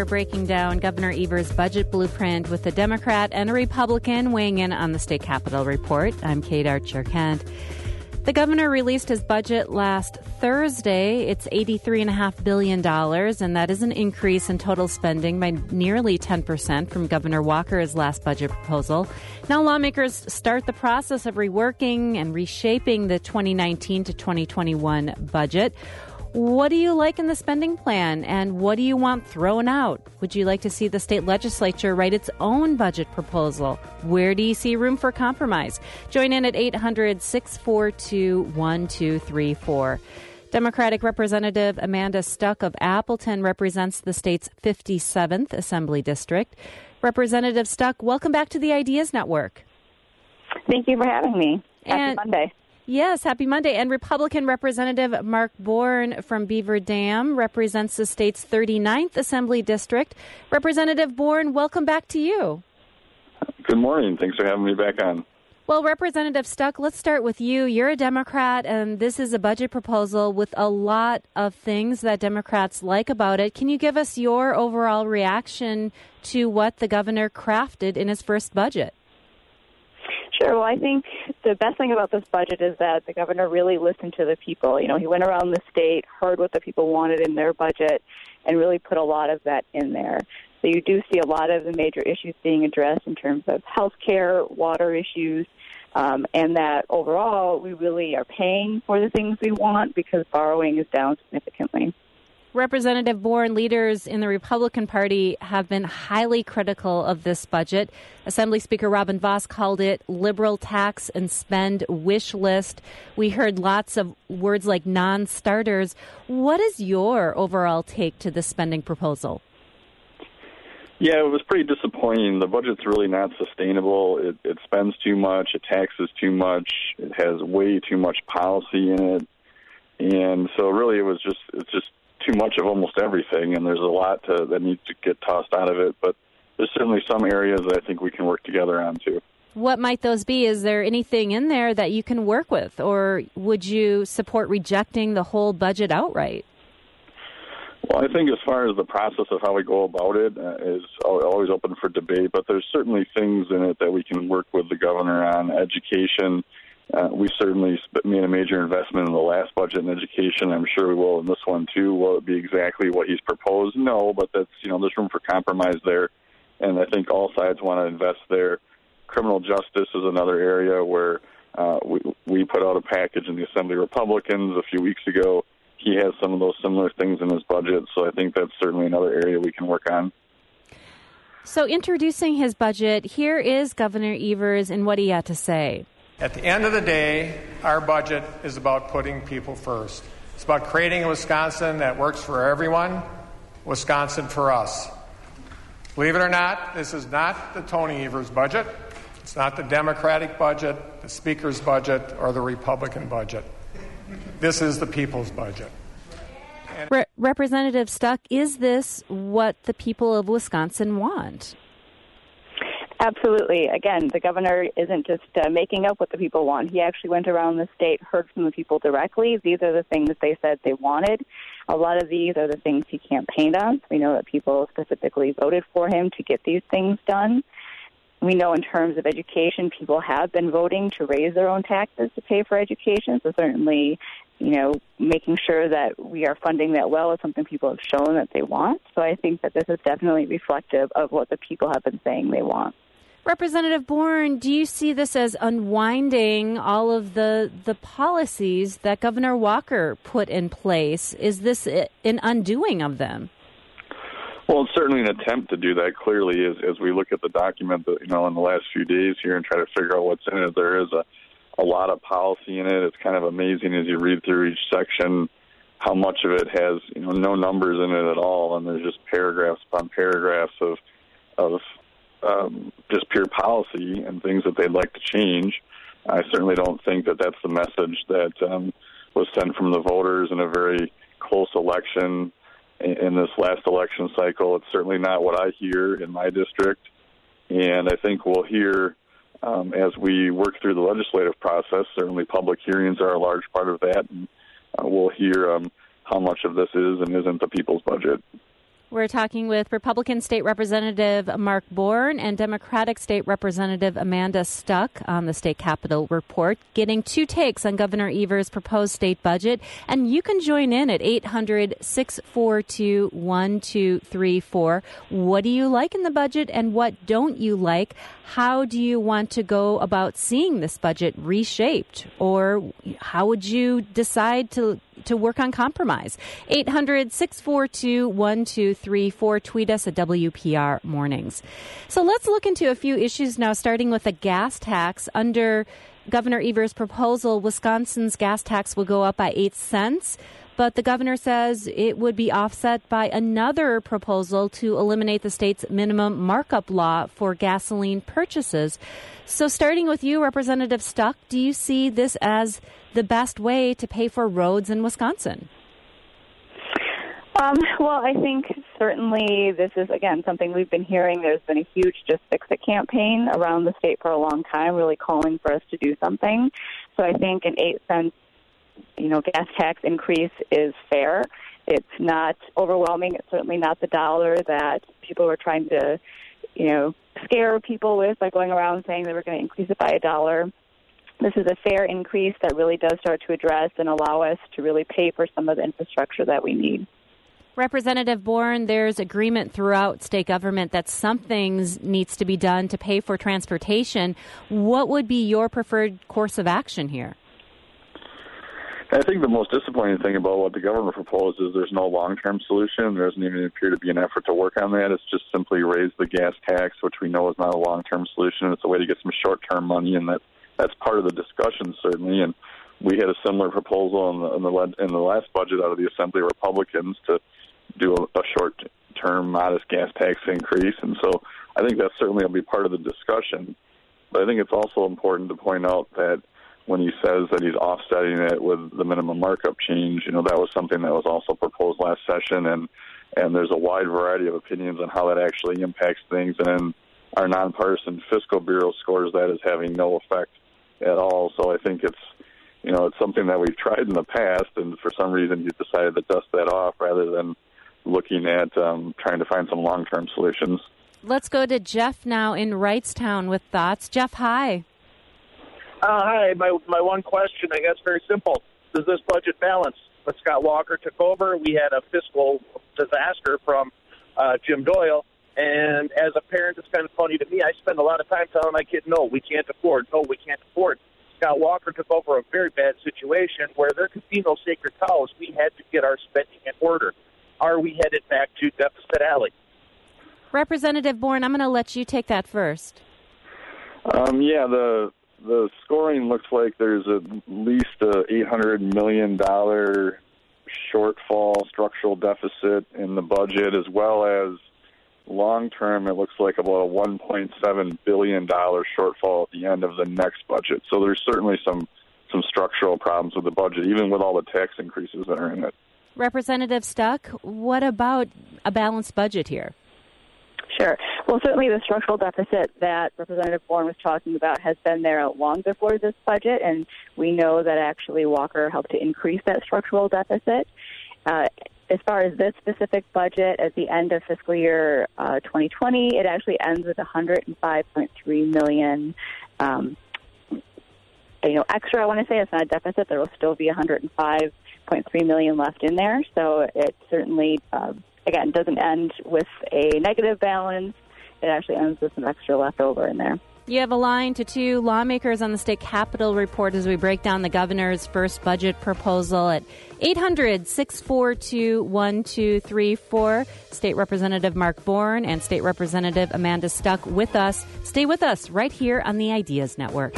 We're breaking down Governor Evers' budget blueprint with a Democrat and a Republican weighing in on the State Capitol Report. I'm Kate Archer-Kent. The governor released his budget last Thursday. It's $83.5 billion, and that is an increase in total spending by nearly 10% from Governor Walker's last budget proposal. Now lawmakers start the process of reworking and reshaping the 2019 to 2021 budget. What do you like in the spending plan, and what do you want thrown out? Would you like to see the state legislature write its own budget proposal? Where do you see room for compromise? Join in at 800-642-1234. Democratic Representative Amanda Stuck of Appleton represents the state's 57th Assembly District. Representative Stuck, welcome back to the Ideas Network. Thank you for having me. Happy Monday. Yes, happy Monday. And Republican Representative Mark Bourne from Beaver Dam represents the state's 39th Assembly District. Representative Bourne, welcome back to you. Good morning. Thanks for having me back on. Well, Representative Stuck, let's start with you. You're a Democrat, and this is a budget proposal with a lot of things that Democrats like about it. Can you give us your overall reaction to what the governor crafted in his first budget? Sure. Well, I think the best thing about this budget is that the governor really listened to the people. You know, he went around the state, heard what the people wanted in their budget, and really put a lot of that in there. So you do see a lot of the major issues being addressed in terms of health care, water issues, and that overall we really are paying for the things we want because borrowing is down significantly. Representative Bourne, leaders in the Republican Party have been highly critical of this budget. Assembly Speaker Robin Vos called it liberal tax and spend wish list. We heard lots of words like non-starters. What is your overall take to this spending proposal? Yeah, it was pretty disappointing. The budget's really not sustainable. It spends too much. It taxes too much. It has way too much policy in it. And so really it's just too much of almost everything, and there's a lot that needs to get tossed out of it. But there's certainly some areas that I think we can work together on, too. What might those be? Is there anything in there that you can work with, or would you support rejecting the whole budget outright? Well, I think as far as the process of how we go about it is always open for debate, but there's certainly things in it that we can work with the governor on. Education, we certainly made a major investment in the last budget in education. I'm sure we will in this one, too. Will it be exactly what he's proposed? No, but that's, there's room for compromise there, and I think all sides want to invest there. Criminal justice is another area where we put out a package in the Assembly Republicans a few weeks ago. He has some of those similar things in his budget, so I think that's certainly another area we can work on. So introducing his budget, here is Governor Evers and what he had to say. At the end of the day, our budget is about putting people first. It's about creating a Wisconsin that works for everyone, Wisconsin for us. Believe it or not, this is not the Tony Evers budget. It's not the Democratic budget, the Speaker's budget, or the Republican budget. This is the people's budget. Representative Stuck, is this what the people of Wisconsin want? Absolutely. Again, the governor isn't just making up what the people want. He actually went around the state, heard from the people directly. These are the things they said they wanted. A lot of these are the things he campaigned on. We know that people specifically voted for him to get these things done. We know in terms of education, people have been voting to raise their own taxes to pay for education. So certainly, making sure that we are funding that well is something people have shown that they want. So I think that this is definitely reflective of what the people have been saying they want. Representative Bourne, do you see this as unwinding all of the policies that Governor Walker put in place? Is this an undoing of them? Well, it's certainly an attempt to do that, clearly, as we look at the document that, in the last few days here and try to figure out what's in it. There is a lot of policy in it. It's kind of amazing as you read through each section how much of it has, no numbers in it at all, and there's just paragraphs upon paragraphs of just pure policy and things that they'd like to change. I certainly don't think that that's the message that was sent from the voters in a very close election in this last election cycle. It's certainly not what I hear in my district, and I think we'll hear as we work through the legislative process. Certainly public hearings are a large part of that, and we'll hear how much of this is and isn't the people's budget. We're talking with Republican State Representative Mark Bourne and Democratic State Representative Amanda Stuck on the State Capitol Report, getting two takes on Governor Evers' proposed state budget. And you can join in at 800-642-1234. What do you like in the budget and what don't you like? How do you want to go about seeing this budget reshaped? Or how would you decide to work on compromise? 800-642-1234. Tweet us at WPR Mornings. So let's look into a few issues now, starting with the gas tax. Under Governor Evers' proposal, Wisconsin's gas tax will go up by 8 cents. But the governor says it would be offset by another proposal to eliminate the state's minimum markup law for gasoline purchases. So starting with you, Representative Stuck, do you see this as the best way to pay for roads in Wisconsin? Well, I think certainly this is, again, something we've been hearing. There's been a huge Just Fix It campaign around the state for a long time, really calling for us to do something. So I think an 8 cent gas tax increase is fair. It's not overwhelming. It's certainly not the dollar that people were trying to, scare people with by going around saying they were going to increase it by $1. This is a fair increase that really does start to address and allow us to really pay for some of the infrastructure that we need. Representative Bourne, there's agreement throughout state government that something needs to be done to pay for transportation. What would be your preferred course of action here? I think the most disappointing thing about what the government proposed is there's no long-term solution. There doesn't even appear to be an effort to work on that. It's just simply raise the gas tax, which we know is not a long-term solution. It's a way to get some short-term money, and that's part of the discussion, certainly. And we had a similar proposal in the last budget out of the Assembly Republicans to do a short-term modest gas tax increase. And so I think that certainly will be part of the discussion. But I think it's also important to point out that when he says that he's offsetting it with the minimum markup change, that was something that was also proposed last session, and there's a wide variety of opinions on how that actually impacts things. And our nonpartisan fiscal bureau scores that as having no effect at all. So I think it's something that we've tried in the past, and for some reason he's decided to dust that off rather than looking at trying to find some long-term solutions. Let's go to Jeff now in Wrightstown with thoughts. Jeff, hi. Hi. My one question, I guess, very simple. Does this budget balance? When Scott Walker took over, we had a fiscal disaster from Jim Doyle. And as a parent, it's kind of funny to me. I spend a lot of time telling my kid, no, we can't afford. No, we can't afford. Scott Walker took over a very bad situation where there could be no sacred cows. We had to get our spending in order. Are we headed back to Deficit Alley? Representative Bourne, I'm going to let you take that first. The scoring looks like there's at least a $800 million shortfall structural deficit in the budget, as well as long-term, it looks like about a $1.7 billion shortfall at the end of the next budget. So there's certainly some structural problems with the budget, even with all the tax increases that are in it. Representative Stuck, what about a balanced budget here? Sure. Well, certainly the structural deficit that Representative Bourne was talking about has been there long before this budget, and we know that actually Walker helped to increase that structural deficit. As far as this specific budget, at the end of fiscal year 2020, it actually ends with $105.3 million extra. I want to say it's not a deficit. There will still be $105.3 million left in there. So it certainly, again, doesn't end with a negative balance. It actually ends with some extra left over in there. You have a line to two lawmakers on the State Capitol Report as we break down the governor's first budget proposal at 800-642-1234. State Representative Mark Bourne and State Representative Amanda Stuck with us. Stay with us right here on the Ideas Network.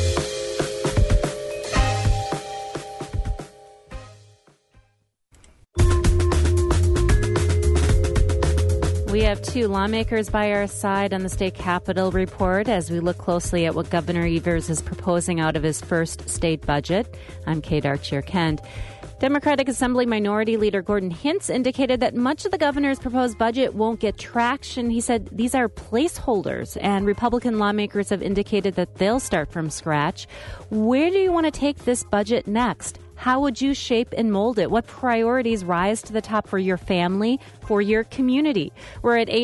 We have two lawmakers by our side on the State Capitol Report as we look closely at what Governor Evers is proposing out of his first state budget. I'm Kate Archer-Kent. Democratic Assembly Minority Leader Gordon Hintz indicated that much of the governor's proposed budget won't get traction. He said these are placeholders, and Republican lawmakers have indicated that they'll start from scratch. Where do you want to take this budget next? how would you shape and mold it? What priorities rise to the top for your family, for your community? We're at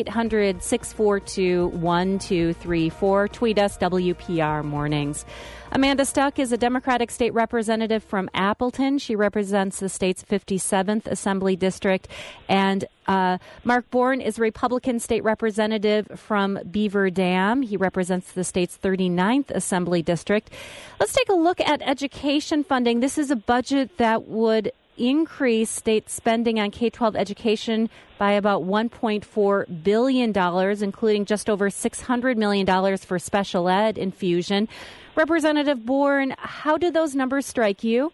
800-642-1234. Tweet us, WPR Mornings. Amanda Stuck is a Democratic state representative from Appleton. She represents the state's 57th Assembly District. And Mark Bourne is a Republican state representative from Beaver Dam. He represents the state's 39th Assembly District. Let's take a look at education funding. This is a budget that would increase state spending on K-12 education by about $1.4 billion, including just over $600 million for special ed infusion. Representative Bourne, how do those numbers strike you?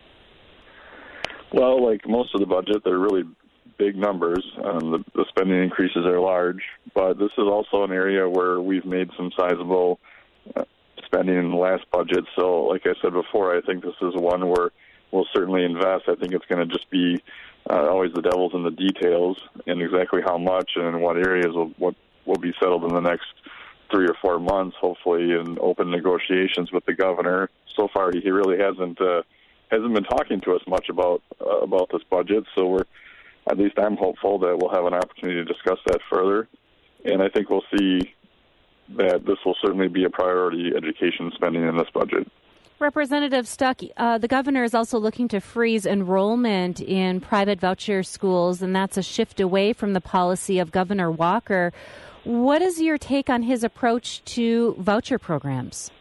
Well, like most of the budget, they're really big numbers. The spending increases are large, but this is also an area where we've made some sizable spending in the last budget. So, like I said before, I think this is one where we'll certainly invest. I think it's going to just be always the devil's in the details, and exactly how much and in what areas will be settled in the next 3 or 4 months, hopefully, in open negotiations with the governor. So far, he really hasn't been talking to us much about this budget. So at least I'm hopeful that we'll have an opportunity to discuss that further, and I think we'll see that this will certainly be a priority education spending in this budget. Representative Stuck, the governor is also looking to freeze enrollment in private voucher schools, and that's a shift away from the policy of Governor Walker. What is your take on his approach to voucher programs?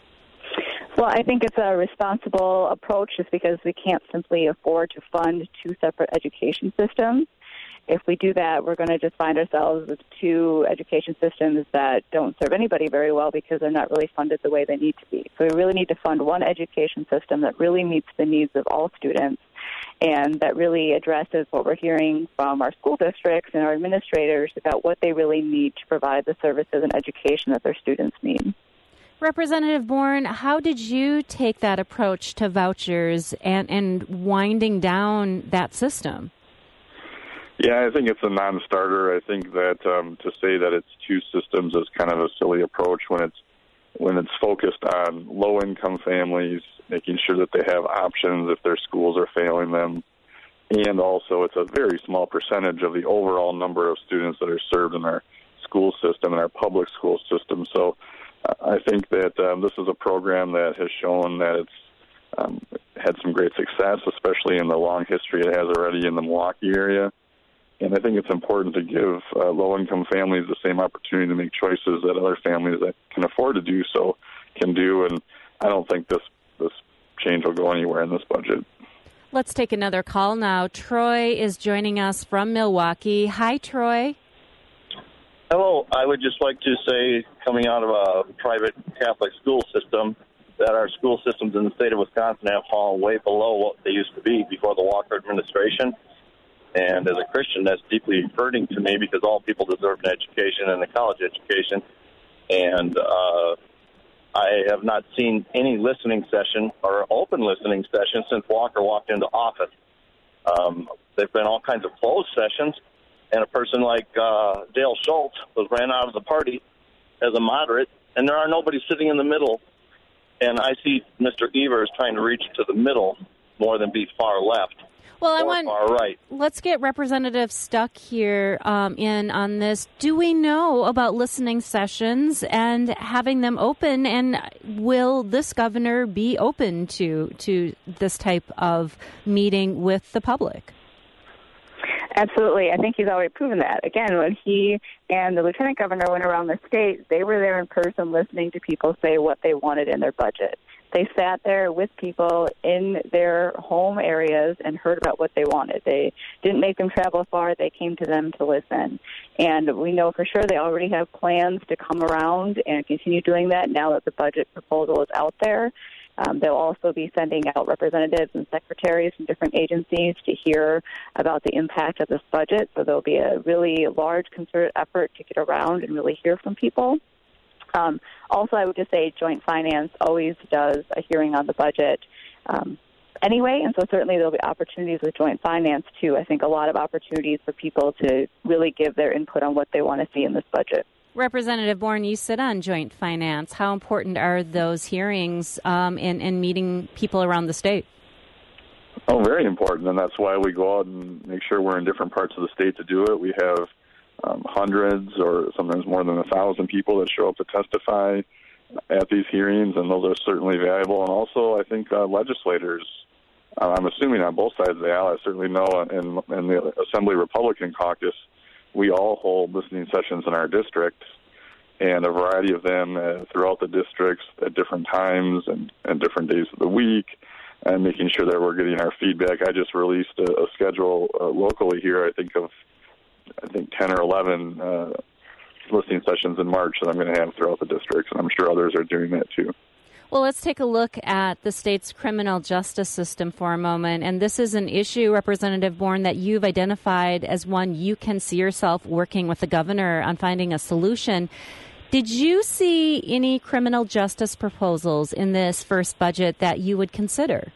Well, I think it's a responsible approach just because we can't simply afford to fund two separate education systems. If we do that, we're going to just find ourselves with two education systems that don't serve anybody very well because they're not really funded the way they need to be. So we really need to fund one education system that really meets the needs of all students and that really addresses what we're hearing from our school districts and our administrators about what they really need to provide the services and education that their students need. Representative Bourne, how did you take that approach to vouchers and winding down that system? Yeah, I think it's a non-starter. I think that to say that it's two systems is kind of a silly approach when it's focused on low-income families, making sure that they have options if their schools are failing them, and also it's a very small percentage of the overall number of students that are served in our school system and our public school system. So I think that this is a program that has shown that it's had some great success, especially in the long history it has already in the Milwaukee area. And I think it's important to give low-income families the same opportunity to make choices that other families that can afford to do so can do. And I don't think this change will go anywhere in this budget. Let's take another call now. Troy is joining us from Milwaukee. Hi, Troy. Hello. I would just like to say, coming out of a private Catholic school system, that our school systems in the state of Wisconsin have fallen way below what they used to be before the Walker administration. And as a Christian, that's deeply hurting to me because all people deserve an education and a college education. And I have not seen any listening session or open listening session since Walker walked into office. There have been all kinds of closed sessions, and a person like Dale Schultz was ran out of the party as a moderate, and there are nobody sitting in the middle. And I see Mr. Evers trying to reach to the middle more than be far left. Well, far right. Let's get Representative Stuck here in on this. Do we know about listening sessions and having them open, and will this governor be open to this type of meeting with the public? Absolutely. I think he's already proven that. Again, when he and the lieutenant governor went around the state, they were there in person listening to people say what they wanted in their budget. They sat there with people in their home areas and heard about what they wanted. They didn't make them travel far. They came to them to listen. And we know for sure they already have plans to come around and continue doing that now that the budget proposal is out there. They'll also be sending out representatives and secretaries from different agencies to hear about the impact of this budget. So there'll be a really large concerted effort to get around and really hear from people. Also, I would just say Joint Finance always does a hearing on the budget anyway, and so certainly there'll be opportunities with Joint Finance, too. I think a lot of opportunities for people to really give their input on what they want to see in this budget. Representative Bourne, you sit on Joint Finance. How important are those hearings in meeting people around the state? Oh, very important, and that's why we go out and make sure we're in different parts of the state to do it. We have hundreds or sometimes more than 1,000 people that show up to testify at these hearings, and those are certainly valuable. And also, I think legislators, I'm assuming on both sides of the aisle, I certainly know in the Assembly Republican caucus, we all hold listening sessions in our districts, and a variety of them throughout the districts at different times and different days of the week, and making sure that we're getting our feedback. I just released a schedule locally here, I think 10 or 11 listening sessions in March that I'm going to have throughout the districts, and I'm sure others are doing that too. Well, let's take a look at the state's criminal justice system for a moment. And this is an issue, Representative Bourne, that you've identified as one you can see yourself working with the governor on finding a solution. Did you see any criminal justice proposals in this first budget that you would consider?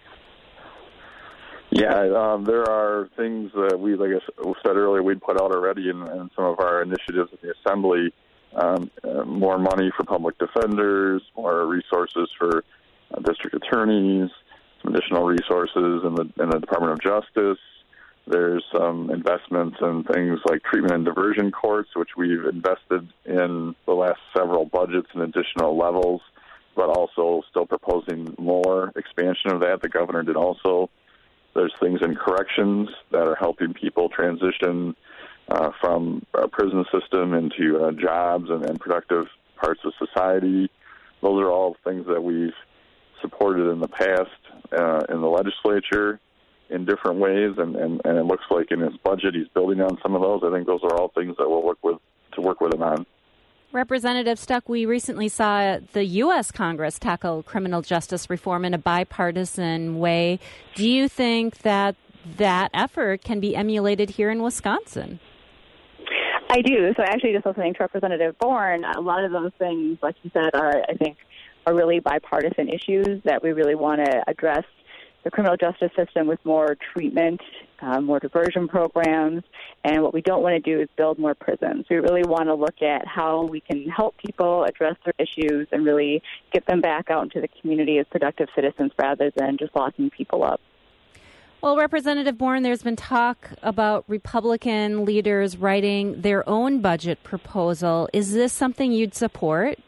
Yeah, there are things that we, like I said earlier, we'd put out already in some of our initiatives in the Assembly. More money for public defenders, more resources for district attorneys, some additional resources in the Department of Justice. There's some investments in things like treatment and diversion courts, which we've invested in the last several budgets in additional levels, but also still proposing more expansion of that. The governor did also. There's things in corrections that are helping people transition from a prison system into jobs and productive parts of society. Those are all things that we've supported in the past in the legislature in different ways, and it looks like in his budget he's building on some of those. I think those are all things that we'll work with him on. Representative Stuck, we recently saw the U.S. Congress tackle criminal justice reform in a bipartisan way. Do you think that effort can be emulated here in Wisconsin? I do. So actually just listening to Representative Bourne, a lot of those things, like you said, are really bipartisan issues that we really want to address the criminal justice system with more treatment, more diversion programs, and what we don't want to do is build more prisons. We really want to look at how we can help people address their issues and really get them back out into the community as productive citizens rather than just locking people up. Well, Representative Bourne, there's been talk about Republican leaders writing their own budget proposal. Is this something you'd support?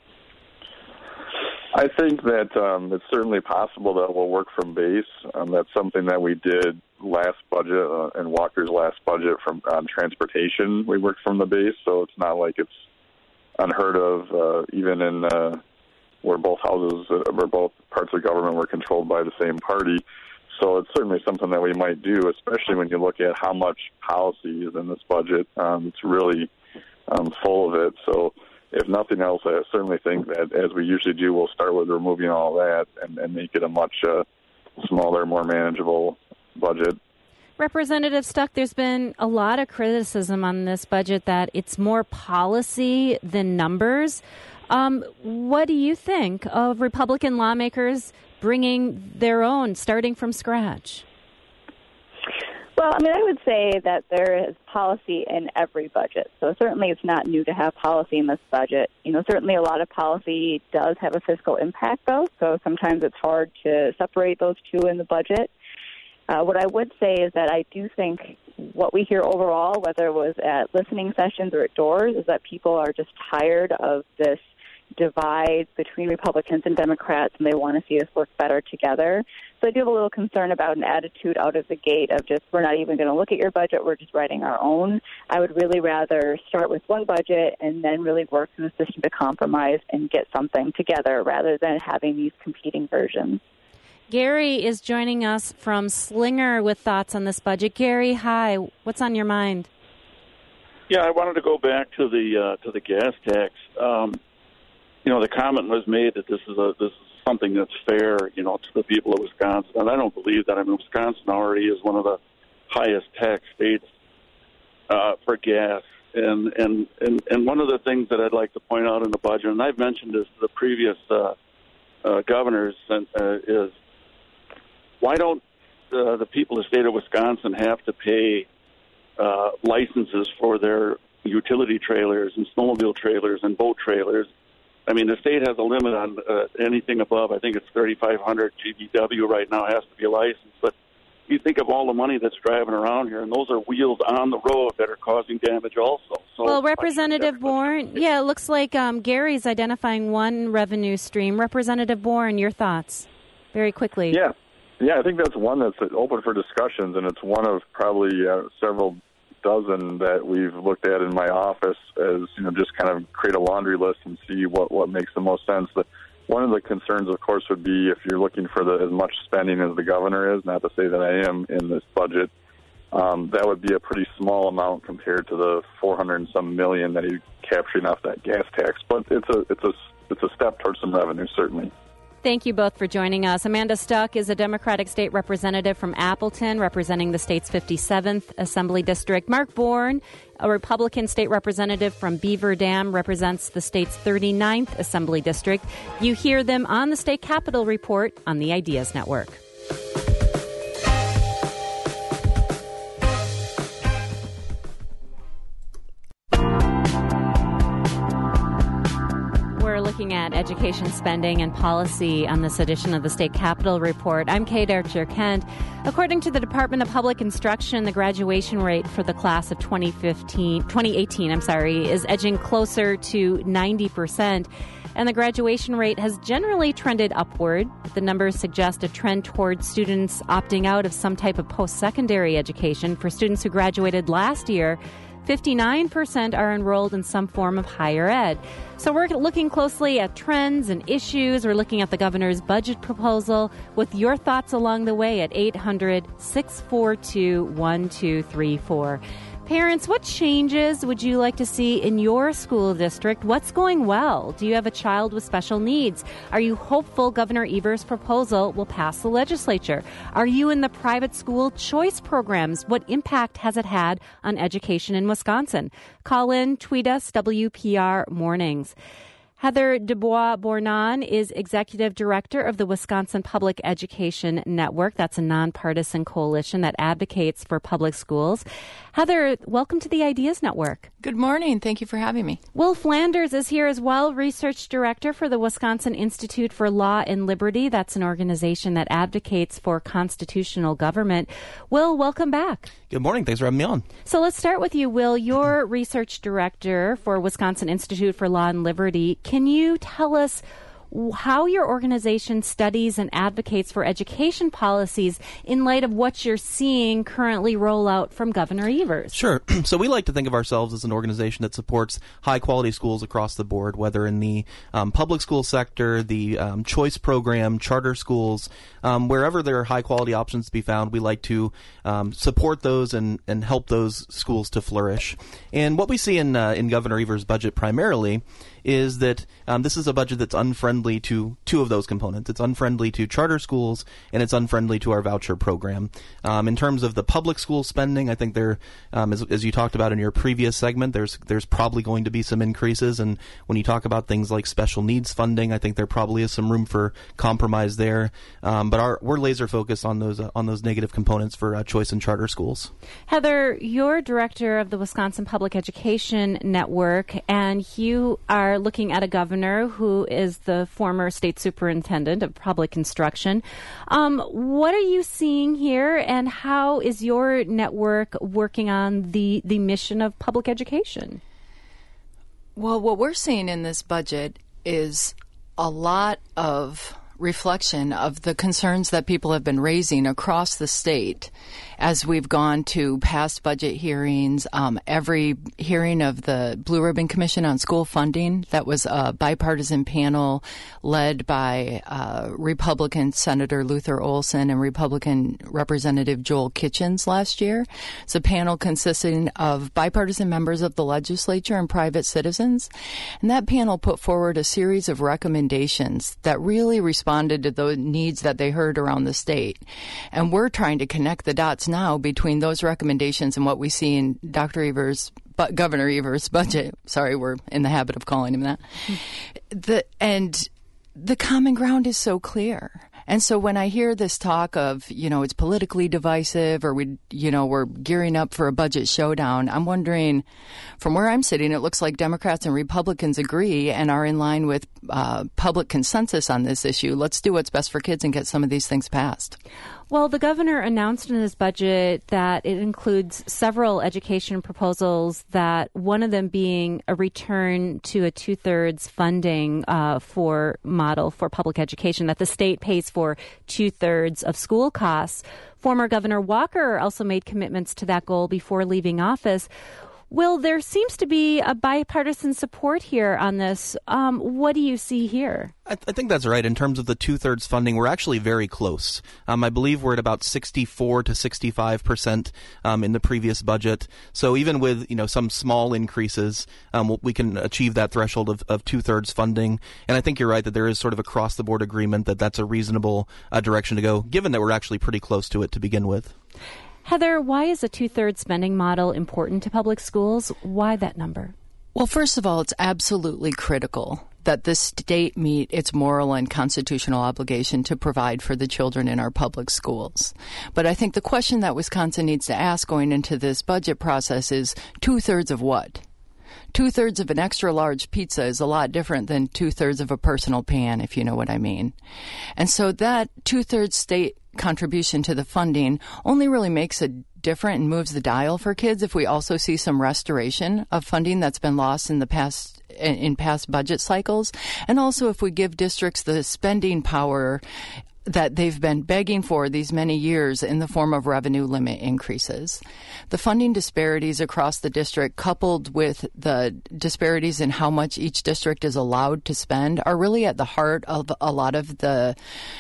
I think that it's certainly possible that we'll work from base. That's something that we did last budget and Walker's last budget on transportation. We worked from the base, so it's not like it's unheard of, even in where both houses, where both parts of government were controlled by the same party. So it's certainly something that we might do, especially when you look at how much policy is in this budget. It's really full of it. So if nothing else, I certainly think that, as we usually do, we'll start with removing all that and make it a much smaller, more manageable budget. Representative Stuck, there's been a lot of criticism on this budget that it's more policy than numbers. What do you think of Republican lawmakers bringing their own, starting from scratch? Well, I would say that there is policy in every budget. So certainly it's not new to have policy in this budget. Certainly a lot of policy does have a fiscal impact, though. So sometimes it's hard to separate those two in the budget. What I would say is that I do think what we hear overall, whether it was at listening sessions or at doors, is that people are just tired of this divide between Republicans and Democrats, and they want to see us work better together. So I do have a little concern about an attitude out of the gate of just, we're not even going to look at your budget, we're just writing our own. I would really rather start with one budget and then really work through the system to compromise and get something together rather than having these competing versions. Gary is joining us from Slinger with thoughts on this budget. Gary, hi. What's on your mind? Yeah, I wanted to go back to the gas tax. The comment was made that this is something that's fair, to the people of Wisconsin, and I don't believe that. Wisconsin already is one of the highest tax states for gas, and one of the things that I'd like to point out in the budget, and I've mentioned this to the previous governors, is why don't the people of the state of Wisconsin have to pay licenses for their utility trailers and snowmobile trailers and boat trailers? The state has a limit on anything above, I think it's 3,500 GVW right now has to be licensed. But, you think of all the money that's driving around here, and those are wheels on the road that are causing damage also. So, well, Representative Bourne, it looks like Gary's identifying one revenue stream. Representative Bourne, your thoughts, very quickly. Yeah, I think that's one that's open for discussions, and it's one of probably several dozen that we've looked at in my office as, just kind of create a laundry list and see what makes the most sense. But one of the concerns, of course, would be if you're looking for as much spending as the governor is, not to say that I am in this budget, that would be a pretty small amount compared to the 400 and some million that he's capturing off that gas tax. But it's a step towards some revenue, certainly. Thank you both for joining us. Amanda Stuck is a Democratic state representative from Appleton, representing the state's 57th Assembly District. Mark Bourne, a Republican state representative from Beaver Dam, represents the state's 39th Assembly District. You hear them on the State Capitol Report on the Ideas Network. Looking at education spending and policy on this edition of the State Capitol Report. I'm Kate Archer-Kent. According to the Department of Public Instruction, the graduation rate for the class of 2018 is edging closer to 90%. And the graduation rate has generally trended upward. The numbers suggest a trend towards students opting out of some type of post-secondary education. For students who graduated last year, 59% are enrolled in some form of higher ed. So we're looking closely at trends and issues. We're looking at the governor's budget proposal with your thoughts along the way at 800-642-1234. Parents, what changes would you like to see in your school district? What's going well? Do you have a child with special needs? Are you hopeful Governor Evers' proposal will pass the legislature? Are you in the private school choice programs? What impact has it had on education in Wisconsin? Call in, tweet us, WPR Mornings. Heather Dubois-Bournon is Executive Director of the Wisconsin Public Education Network. That's a nonpartisan coalition that advocates for public schools. Heather, welcome to the Ideas Network. Good morning. Thank you for having me. Will Flanders is here as well, Research Director for the Wisconsin Institute for Law and Liberty. That's an organization that advocates for constitutional government. Will, welcome back. Good morning. Thanks for having me on. So let's start with you, Will. You're Research Director for Wisconsin Institute for Law and Liberty. Can you tell us how your organization studies and advocates for education policies in light of what you're seeing currently roll out from Governor Evers? Sure. So we like to think of ourselves as an organization that supports high-quality schools across the board, whether in the public school sector, the choice program, charter schools, wherever there are high-quality options to be found, we like to support those and help those schools to flourish. And what we see in Governor Evers' budget primarily is that this is a budget that's unfriendly to two of those components. It's unfriendly to charter schools, and it's unfriendly to our voucher program. In terms of the public school spending, I think there, as you talked about in your previous segment, there's probably going to be some increases. And when you talk about things like special needs funding, I think there probably is some room for compromise there. But we're laser focused on those negative components for choice and charter schools. Heather, you're director of the Wisconsin Public Education Network, and you are looking at a governor who is the former state superintendent of public instruction. What are you seeing here, and how is your network working on the mission of public education? Well, what we're seeing in this budget is a lot of reflection of the concerns that people have been raising across the state as we've gone to past budget hearings. Every hearing of the Blue Ribbon Commission on School Funding, that was a bipartisan panel led by Republican Senator Luther Olson and Republican Representative Joel Kitchens last year. It's a panel consisting of bipartisan members of the legislature and private citizens. And that panel put forward a series of recommendations that really responded to the needs that they heard around the state. And we're trying to connect the dots now between those recommendations and what we see in Governor Evers' budget. Sorry, we're in the habit of calling him that. The common ground is so clear. And so when I hear this talk of, it's politically divisive or we're gearing up for a budget showdown, I'm wondering, from where I'm sitting, it looks like Democrats and Republicans agree and are in line with public consensus on this issue. Let's do what's best for kids and get some of these things passed. Well, the governor announced in his budget that it includes several education proposals, that one of them being a return to a 2/3 funding for model for public education, that the state pays for 2/3 of school costs. Former Governor Walker also made commitments to that goal before leaving office. Will, there seems to be a bipartisan support here on this. What do you see here? I think that's right. In terms of the 2/3 funding, we're actually very close. I believe we're at about 64 to 65% in the previous budget. So even with some small increases, we can achieve that threshold of 2/3 funding. And I think you're right that there is sort of across the board agreement that that's a reasonable direction to go, given that we're actually pretty close to it to begin with. Heather, why is a 2/3 spending model important to public schools? Why that number? Well, first of all, it's absolutely critical that the state meet its moral and constitutional obligation to provide for the children in our public schools. But I think the question that Wisconsin needs to ask going into this budget process is 2/3 of what? 2/3 of an extra large pizza is a lot different than 2/3 of a personal pan, if you know what I mean. And so that 2/3 state contribution to the funding only really makes a difference and moves the dial for kids if we also see some restoration of funding that's been lost in past budget cycles, and also if we give districts the spending power that they've been begging for these many years in the form of revenue limit increases. The funding disparities across the district, coupled with the disparities in how much each district is allowed to spend, are really at the heart of a lot of the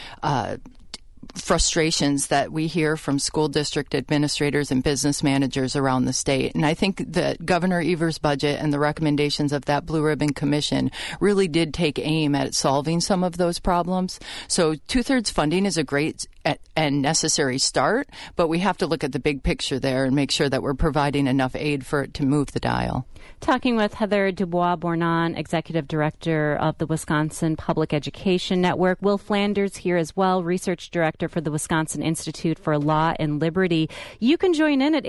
frustrations that we hear from school district administrators and business managers around the state. And I think that Governor Evers' budget and the recommendations of that Blue Ribbon Commission really did take aim at solving some of those problems. So 2/3 funding is a great and necessary start, but we have to look at the big picture there and make sure that we're providing enough aid for it to move the dial. Talking with Heather Dubois-Bournon, Executive Director of the Wisconsin Public Education Network. Will Flanders here as well, Research Director for the Wisconsin Institute for Law and Liberty. You can join in at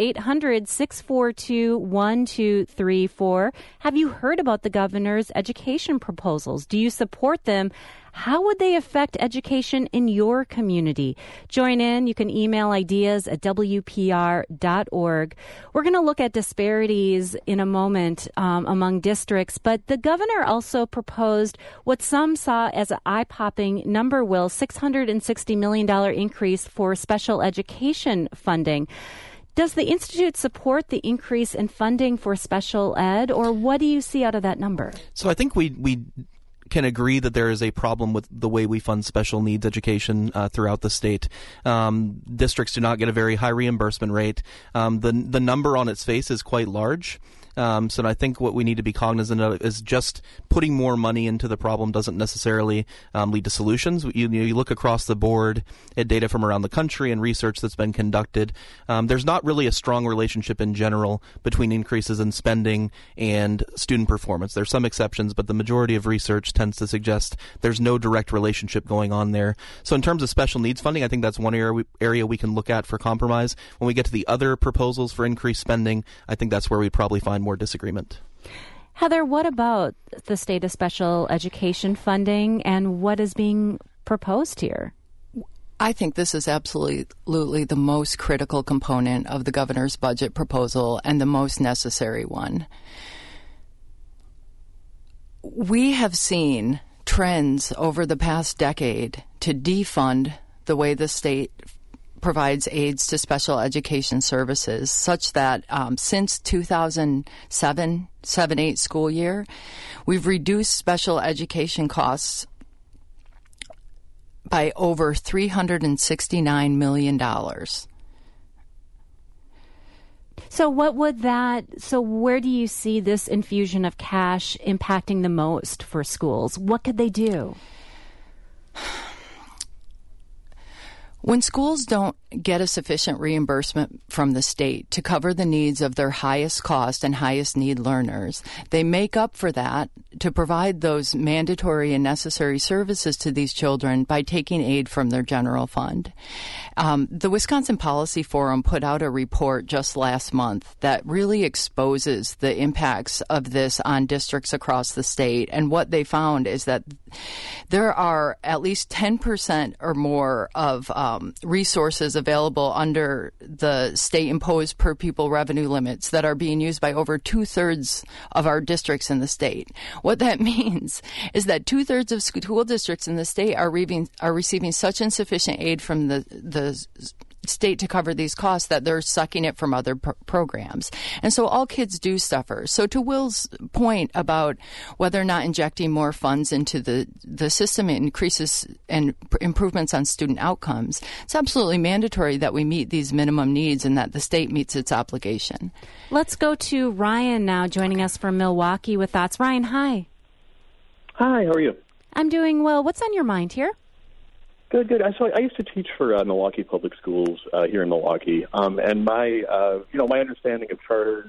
800-642-1234. Have you heard about the governor's education proposals? Do you support them? How would they affect education in your community? Join in. You can email ideas at WPR.org. We're going to look at disparities in a moment among districts, but the governor also proposed what some saw as an eye-popping number, Will, $660 million increase for special education funding. Does the Institute support the increase in funding for special ed, or what do you see out of that number? So I think we can agree that there is a problem with the way we fund special needs education throughout the state. Districts do not get a very high reimbursement rate. The number on its face is quite large. So I think what we need to be cognizant of is just putting more money into the problem doesn't necessarily lead to solutions. You look across the board at data from around the country and research that's been conducted. There's not really a strong relationship in general between increases in spending and student performance. There's some exceptions, but the majority of research tends to suggest there's no direct relationship going on there. So in terms of special needs funding, I think that's one area we can look at for compromise. When we get to the other proposals for increased spending, I think that's where we'd probably find more disagreement. Heather, what about the state of special education funding and what is being proposed here? I think this is absolutely the most critical component of the governor's budget proposal and the most necessary one. We have seen trends over the past decade to defund the way the state provides aids to special education services, such that since 2007-8 school year, we've reduced special education costs by over $369 million. So where do you see this infusion of cash impacting the most for schools? What could they do? When schools don't get a sufficient reimbursement from the state to cover the needs of their highest cost and highest need learners, they make up for that to provide those mandatory and necessary services to these children by taking aid from their general fund. The Wisconsin Policy Forum put out a report just last month that really exposes the impacts of this on districts across the state. And what they found is that there are at least 10% or more of resources available under the state-imposed per-pupil revenue limits that are being used by over 2/3 of our districts in the state. What that means is that 2/3 of school districts in the state are receiving such insufficient aid from the state to cover these costs that they're sucking it from other programs. And so all kids do suffer. So to Will's point about whether or not injecting more funds into the system increases and improvements on student outcomes, it's absolutely mandatory that we meet these minimum needs and that the state meets its obligation. Let's go to Ryan now, joining us from Milwaukee with thoughts. Ryan, hi. Hi, how are you? I'm doing well. What's on your mind here? Good. So I used to teach for Milwaukee Public Schools here in Milwaukee, and my my understanding of charters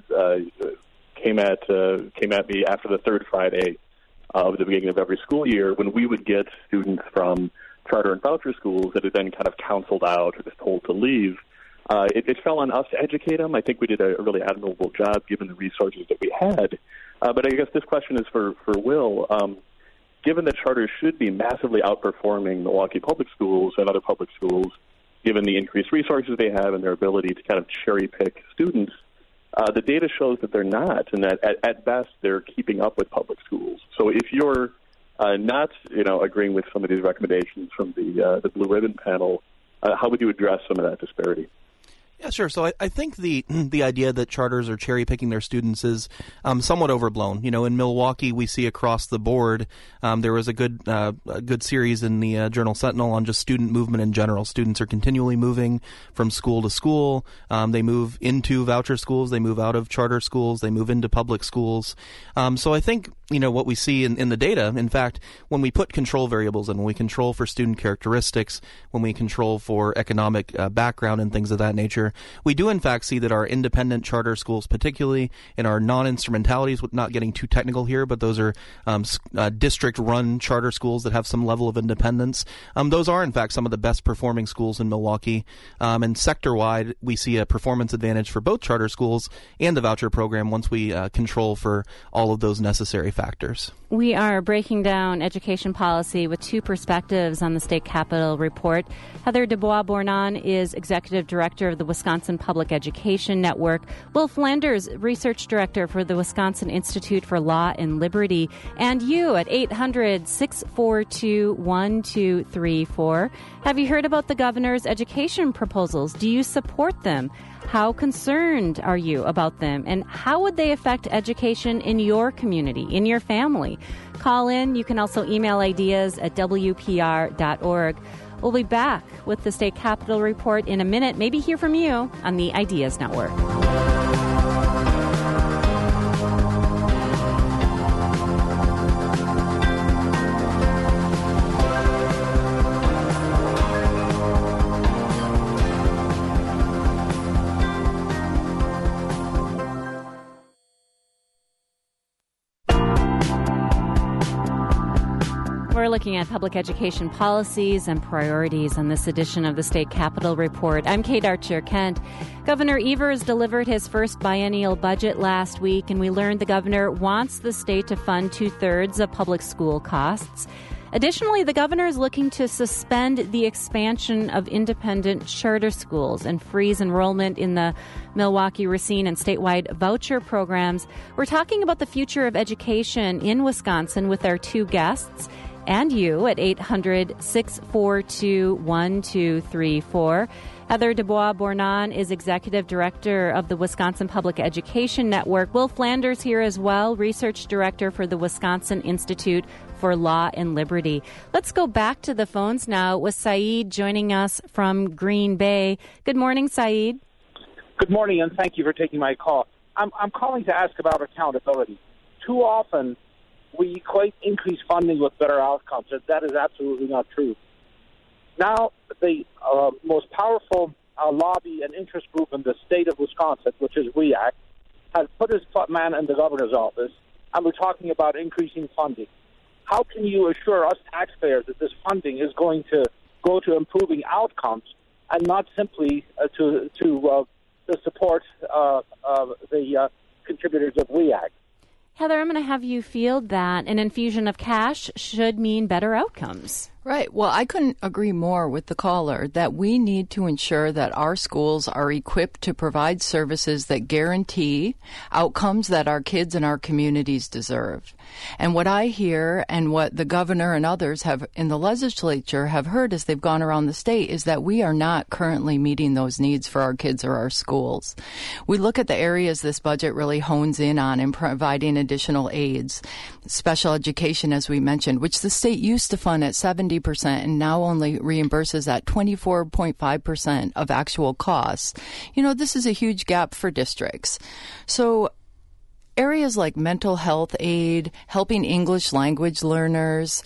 came at me after the third Friday of the beginning of every school year, when we would get students from charter and voucher schools that had been kind of counseled out or just told to leave. It fell on us to educate them. I think we did a really admirable job given the resources that we had. But I guess this question is for Will. Given that charters should be massively outperforming Milwaukee Public Schools and other public schools, given the increased resources they have and their ability to kind of cherry-pick students, the data shows that they're not, and that at best they're keeping up with public schools. So if you're not, agreeing with some of these recommendations from the Blue Ribbon panel, how would you address some of that disparity? Yeah, sure. So I think the idea that charters are cherry-picking their students is somewhat overblown. In Milwaukee, we see across the board, there was a good series in the Journal Sentinel on just student movement in general. Students are continually moving from school to school. They move into voucher schools. They move out of charter schools. They move into public schools. So I think, what we see in the data, in fact, when we put control variables in, when we control for student characteristics, when we control for economic background and things of that nature, we do in fact see that our independent charter schools, particularly in our non-instrumentalities, not getting too technical here, but those are district-run charter schools that have some level of independence. Those are in fact some of the best performing schools in Milwaukee. And sector-wide, we see a performance advantage for both charter schools and the voucher program once we control for all of those necessary factors. We are breaking down education policy with two perspectives on the State Capitol Report. Heather Dubois-Bournon is Executive Director of the Wisconsin Public Education Network. Will Flanders, Research Director for the Wisconsin Institute for Law and Liberty. And you at 800-642-1234. Have you heard about the governor's education proposals? Do you support them? How concerned are you about them? And how would they affect education in your community, in your family? Call in. You can also email ideas at WPR.org. We'll be back with the State Capitol Report in a minute. Maybe hear from you on the Ideas Network. We're looking at public education policies and priorities on this edition of the State Capitol Report. I'm Kate Archer-Kent. Governor Evers delivered his first biennial budget last week, and we learned the governor wants the state to fund 2/3 of public school costs. Additionally, the governor is looking to suspend the expansion of independent charter schools and freeze enrollment in the Milwaukee, Racine, and statewide voucher programs. We're talking about the future of education in Wisconsin with our two guests and you at 800-642-1234. Heather Dubois-Bournon is Executive Director of the Wisconsin Public Education Network. Will Flanders here as well, Research Director for the Wisconsin Institute for Law and Liberty. Let's go back to the phones now with Saeed joining us from Green Bay. Good morning, Saeed. Good morning, and thank you for taking my call. I'm calling to ask about accountability. Too often, we equate increased funding with better outcomes, and that is absolutely not true. Now, the most powerful lobby and interest group in the state of Wisconsin, which is WEAC, has put his man in the governor's office, and we're talking about increasing funding. How can you assure us taxpayers that this funding is going to go to improving outcomes and not simply to support the contributors of WEAC? Heather, I'm going to have you field that an infusion of cash should mean better outcomes. Right. Well, I couldn't agree more with the caller that we need to ensure that our schools are equipped to provide services that guarantee outcomes that our kids and our communities deserve. And what I hear and what the governor and others have in the legislature have heard as they've gone around the state is that we are not currently meeting those needs for our kids or our schools. We look at the areas this budget really hones in on in providing additional aids, special education, as we mentioned, which the state used to fund at 70% and now only reimburses at 24.5% of actual costs. You know, this is a huge gap for districts. So areas like mental health aid, helping English language learners,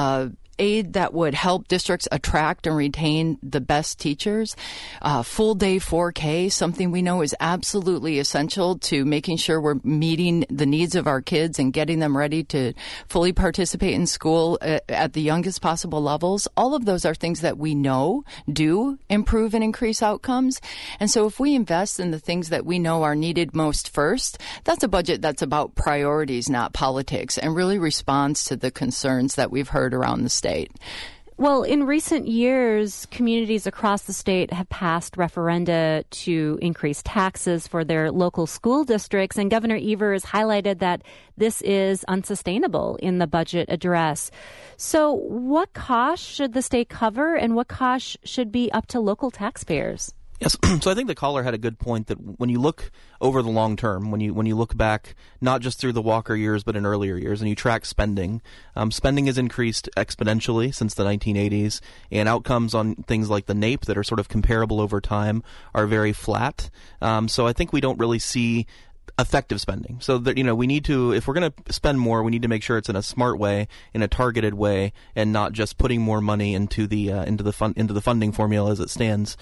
aid that would help districts attract and retain the best teachers, full day 4K, something we know is absolutely essential to making sure we're meeting the needs of our kids and getting them ready to fully participate in school at the youngest possible levels. All of those are things that we know do improve and increase outcomes. And so if we invest in the things that we know are needed most first, that's a budget that's about priorities, not politics, and really responds to the concerns that we've heard around the state. Well, in recent years, communities across the state have passed referenda to increase taxes for their local school districts, and Governor Evers highlighted that this is unsustainable in the budget address. So what costs should the state cover, and what costs should be up to local taxpayers? Yes, so I think the caller had a good point that when you look over the long term, when you look back not just through the Walker years but in earlier years, and you track spending, spending has increased exponentially since the 1980s, and outcomes on things like the NAEP that are sort of comparable over time are very flat. So I think we don't really see effective spending. So that, you know, we need to, if we're going to spend more, we need to make sure it's in a smart way, in a targeted way, and not just putting more money into the funding formula as it stands.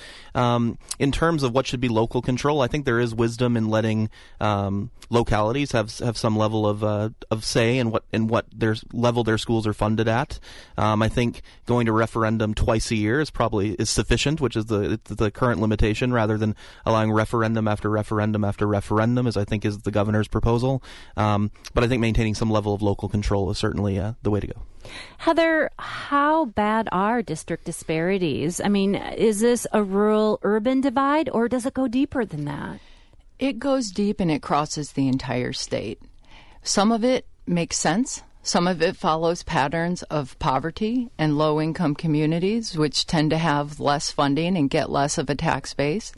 In terms of what should be local control, I think there is wisdom in letting localities have some level of say in what their level their schools are funded at. I think going to referendum twice a year is sufficient, which is the current limitation, rather than allowing referendum after referendum after referendum, as I think is the governor's proposal. But I think maintaining some level of local control is certainly the way to go. Heather, how bad are district disparities? I mean, is this a rural-urban divide, or does it go deeper than that? It goes deep and it crosses the entire state. Some of it makes sense. Some of it follows patterns of poverty and low-income communities, which tend to have less funding and get less of a tax base.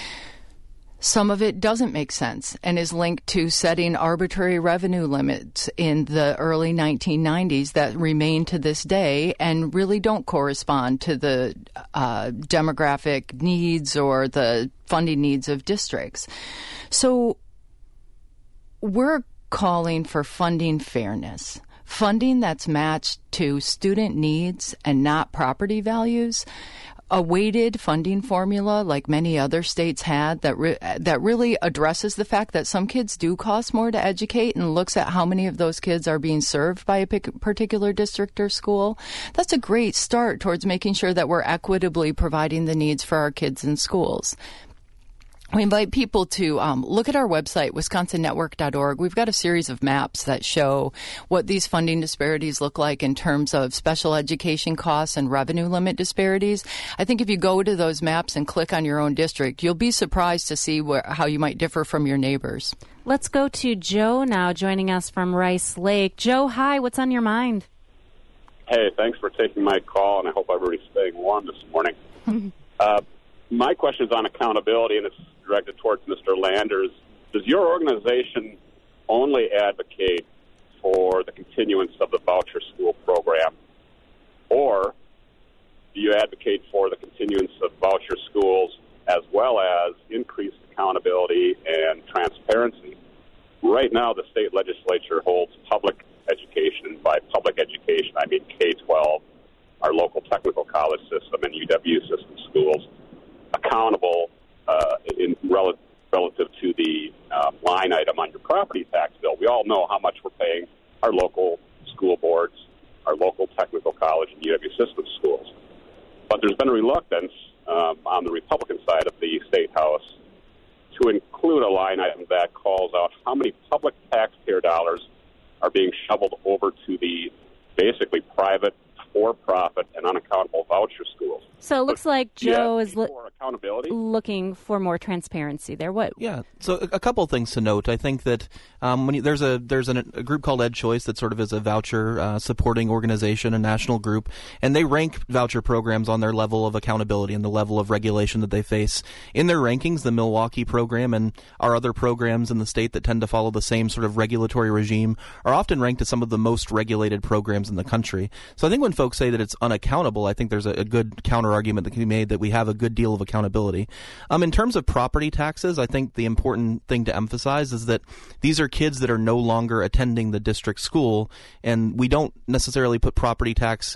Some of it doesn't make sense and is linked to setting arbitrary revenue limits in the early 1990s that remain to this day and really don't correspond to the demographic needs or the funding needs of districts. So we're calling for funding fairness. Funding that's matched to student needs and not property values. A weighted funding formula like many other states had that really addresses the fact that some kids do cost more to educate and looks at how many of those kids are being served by a particular district or school. That's a great start towards making sure that we're equitably providing the needs for our kids in schools. We invite people to look at our website, wisconsonnetwork.org. We've got a series of maps that show what these funding disparities look like in terms of special education costs and revenue limit disparities. I think if you go to those maps and click on your own district, you'll be surprised to see how you might differ from your neighbors. Let's go to Joe now, joining us from Rice Lake. Joe, hi. What's on your mind? Hey, thanks for taking my call, and I hope everybody's staying warm this morning. My question is on accountability, and it's directed towards Mr. Landers. Does your organization only advocate for the continuance of the voucher school program, or do you advocate for the continuance of voucher schools as well as increased accountability and transparency? Right now, the state legislature holds public education. By public education, I mean K-12, our local technical college system, and UW system schools, accountable relative to the line item on your property tax bill. We all know how much we're paying our local school boards, our local technical college, and UW system schools. But there's been a reluctance on the Republican side of the State House to include a line item that calls out how many public taxpayer dollars are being shoveled over to the basically private for-profit and unaccountable voucher schools. So it looks like Joe is accountability. Looking for more transparency there. What? Yeah. So a couple of things to note. I think that there's a group called EdChoice that sort of is a voucher supporting organization, a national group, and they rank voucher programs on their level of accountability and the level of regulation that they face. In their rankings, the Milwaukee program and our other programs in the state that tend to follow the same sort of regulatory regime are often ranked as some of the most regulated programs in the country. So I think when folks say that it's unaccountable, I think there's a good counter argument that can be made that we have a good deal of accountability. In terms of property taxes, I think the important thing to emphasize is that these are kids that are no longer attending the district school, and we don't necessarily put property tax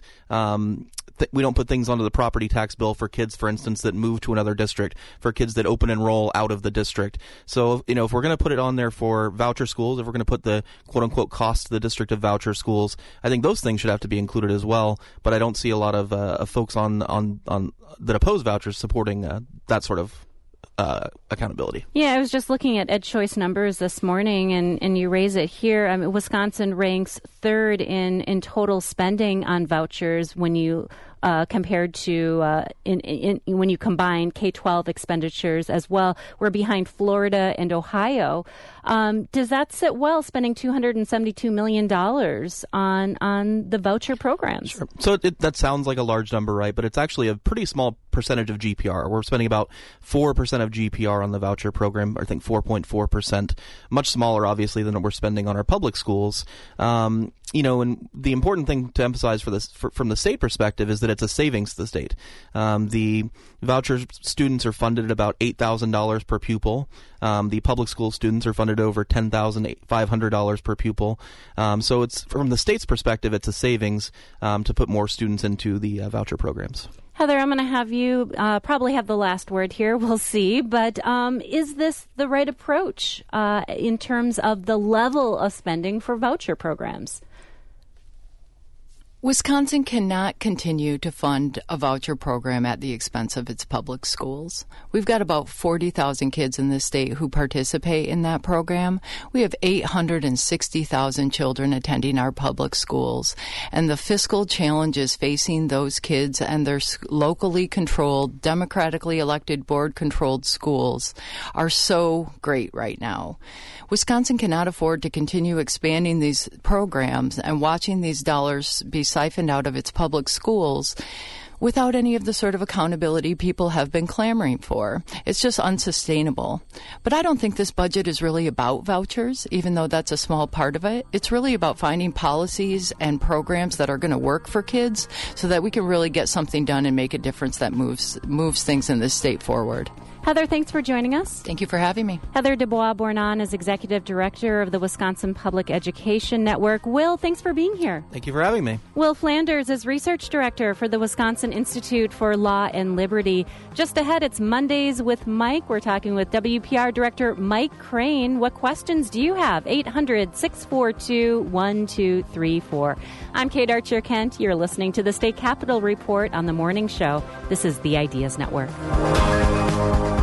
we don't put things onto the property tax bill for kids, for instance, that move to another district, for kids that open enroll out of the district. So, if we're going to put it on there for voucher schools, if we're going to put the quote-unquote cost to the district of voucher schools, I think those things should have to be included as well. But I don't see a lot of folks on that oppose vouchers supporting that sort of accountability. Yeah, I was just looking at EdChoice numbers this morning, and you raise it here. Wisconsin ranks third in total spending on vouchers when you compared to when you combine K-12 expenditures as well. We're behind Florida and Ohio. Does that sit well, spending $272 million on the voucher programs? Sure. So that sounds like a large number, right? But it's actually a pretty small percentage of GPR. We're spending about 4% of GPR on the voucher program, I think 4.4%, much smaller, obviously, than what we're spending on our public schools. And the important thing to emphasize from the state perspective is that it's a savings to the state. The voucher students are funded at about $8,000 per pupil. The public school students are funded over $10,500 per pupil. So it's, from the state's perspective, it's a savings to put more students into the voucher programs. Heather, I'm going to have you probably have the last word here. We'll see. But is this the right approach in terms of the level of spending for voucher programs? Wisconsin cannot continue to fund a voucher program at the expense of its public schools. We've got about 40,000 kids in the state who participate in that program. We have 860,000 children attending our public schools. And the fiscal challenges facing those kids and their locally controlled, democratically elected, board-controlled schools are so great right now. Wisconsin cannot afford to continue expanding these programs and watching these dollars be siphoned out of its public schools without any of the sort of accountability people have been clamoring for. It's just unsustainable. But I don't think this budget is really about vouchers, even though that's a small part of it. It's really about finding policies and programs that are going to work for kids so that we can really get something done and make a difference that moves things in this state forward. Heather, thanks for joining us. Thank you for having me. Heather Dubois-Bournon is Executive Director of the Wisconsin Public Education Network. Will, thanks for being here. Thank you for having me. Will Flanders is Research Director for the Wisconsin Institute for Law and Liberty. Just ahead, it's Mondays with Mike. We're talking with WPR Director Mike Crane. What questions do you have? 800-642-1234. I'm Kate Archer-Kent. You're listening to the State Capitol Report on The Morning Show. This is the Ideas Network.